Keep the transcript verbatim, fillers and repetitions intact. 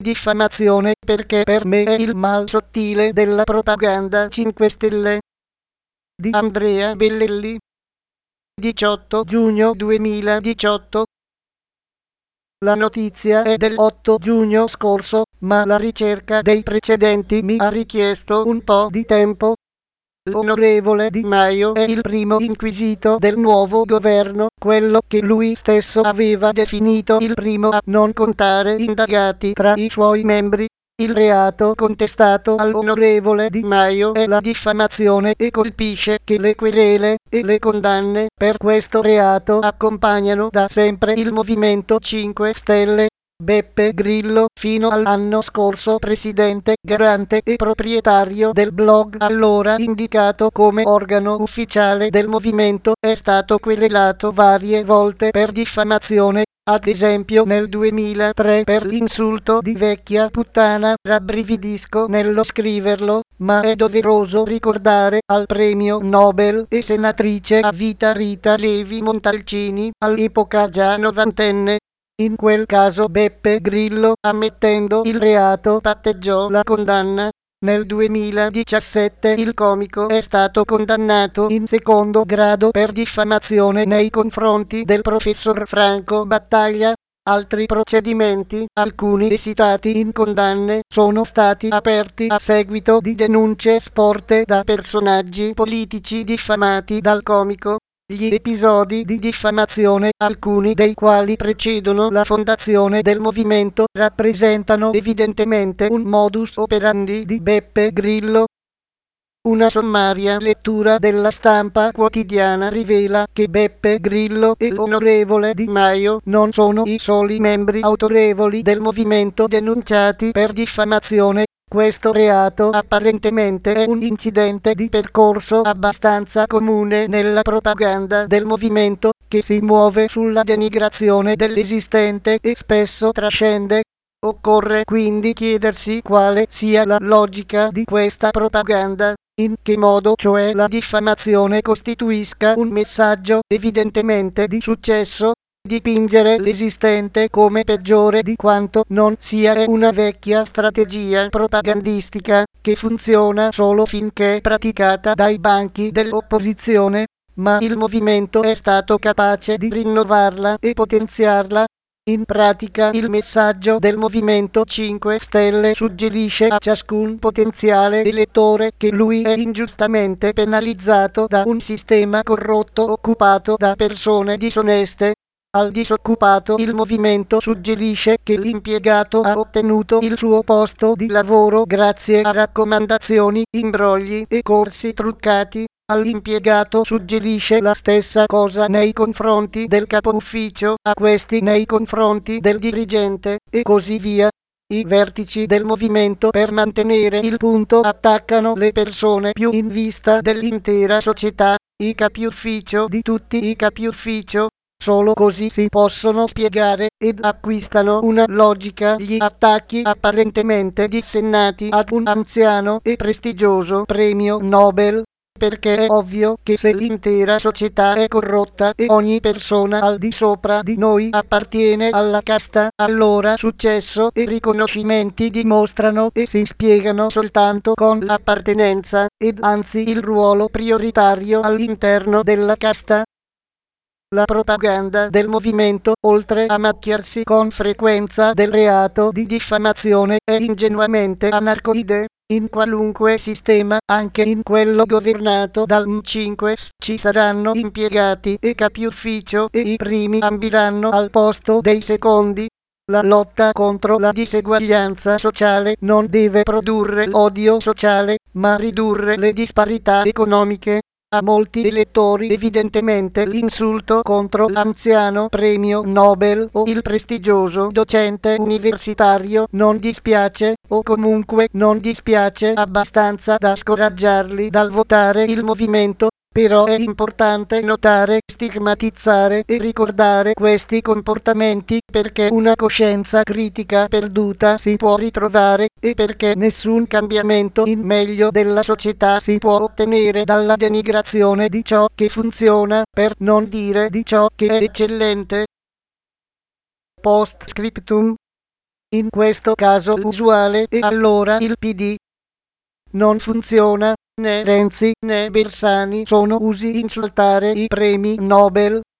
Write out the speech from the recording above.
diffamazione perché per me è il mal sottile della propaganda cinque Stelle. Di Andrea Bellelli. diciotto giugno duemiladiciotto. La notizia è del otto giugno scorso, ma la ricerca dei precedenti mi ha richiesto un po' di tempo. L'onorevole Di Maio è il primo inquisito del nuovo governo, quello che lui stesso aveva definito il primo a non contare indagati tra i suoi membri. Il reato contestato all'onorevole Di Maio è la diffamazione e colpisce che le querele e le condanne per questo reato accompagnano da sempre il Movimento cinque Stelle. Beppe Grillo, fino all'anno scorso presidente, garante e proprietario del blog allora indicato come organo ufficiale del movimento, è stato querelato varie volte per diffamazione, ad esempio nel duemilatré per l'insulto di vecchia puttana. Rabbrividisco nello scriverlo, ma è doveroso ricordare al premio Nobel e senatrice a vita Rita Levi Montalcini, all'epoca già novantenne. In quel caso Beppe Grillo, ammettendo il reato, patteggiò la condanna. Nel duemiladiciassette il comico è stato condannato in secondo grado per diffamazione nei confronti del professor Franco Battaglia. Altri procedimenti, alcuni esitati in condanne, sono stati aperti a seguito di denunce sporte da personaggi politici diffamati dal comico. Gli episodi di diffamazione, alcuni dei quali precedono la fondazione del movimento, rappresentano evidentemente un modus operandi di Beppe Grillo. Una sommaria lettura della stampa quotidiana rivela che Beppe Grillo e l'onorevole Di Maio non sono i soli membri autorevoli del movimento denunciati per diffamazione. Questo reato apparentemente è un incidente di percorso abbastanza comune nella propaganda del movimento, che si muove sulla denigrazione dell'esistente e spesso trascende. Occorre quindi chiedersi quale sia la logica di questa propaganda, in che modo cioè la diffamazione costituisca un messaggio evidentemente di successo. Dipingere l'esistente come peggiore di quanto non sia è una vecchia strategia propagandistica, che funziona solo finché praticata dai banchi dell'opposizione, ma il movimento è stato capace di rinnovarla e potenziarla. In pratica il messaggio del Movimento cinque Stelle suggerisce a ciascun potenziale elettore che lui è ingiustamente penalizzato da un sistema corrotto occupato da persone disoneste. Al disoccupato il movimento suggerisce che l'impiegato ha ottenuto il suo posto di lavoro grazie a raccomandazioni, imbrogli e corsi truccati. All'impiegato suggerisce la stessa cosa nei confronti del capo ufficio, a questi nei confronti del dirigente, e così via. I vertici del movimento, per mantenere il punto, attaccano le persone più in vista dell'intera società, i capi ufficio di tutti i capi ufficio. Solo così si possono spiegare ed acquistano una logica gli attacchi apparentemente dissennati ad un anziano e prestigioso premio Nobel, perché è ovvio che se l'intera società è corrotta e ogni persona al di sopra di noi appartiene alla casta, allora successo e riconoscimenti dimostrano e si spiegano soltanto con l'appartenenza, ed anzi il ruolo prioritario all'interno della casta. La propaganda del movimento, oltre a macchiarsi con frequenza del reato di diffamazione, è ingenuamente anarcoide. In qualunque sistema, anche in quello governato dal M cinque S, ci saranno impiegati e capi ufficio e i primi ambiranno al posto dei secondi. La lotta contro la diseguaglianza sociale non deve produrre odio sociale, ma ridurre le disparità economiche. A molti elettori evidentemente l'insulto contro l'anziano premio Nobel o il prestigioso docente universitario non dispiace, o comunque non dispiace abbastanza da scoraggiarli dal votare il movimento. Però è importante notare, stigmatizzare e ricordare questi comportamenti, perché una coscienza critica perduta si può ritrovare, e perché nessun cambiamento in meglio della società si può ottenere dalla denigrazione di ciò che funziona, per non dire di ciò che è eccellente. Post scriptum. in questo caso usuale, e allora il P D non funziona. Né Renzi né Bersani sono usi insultare i premi Nobel.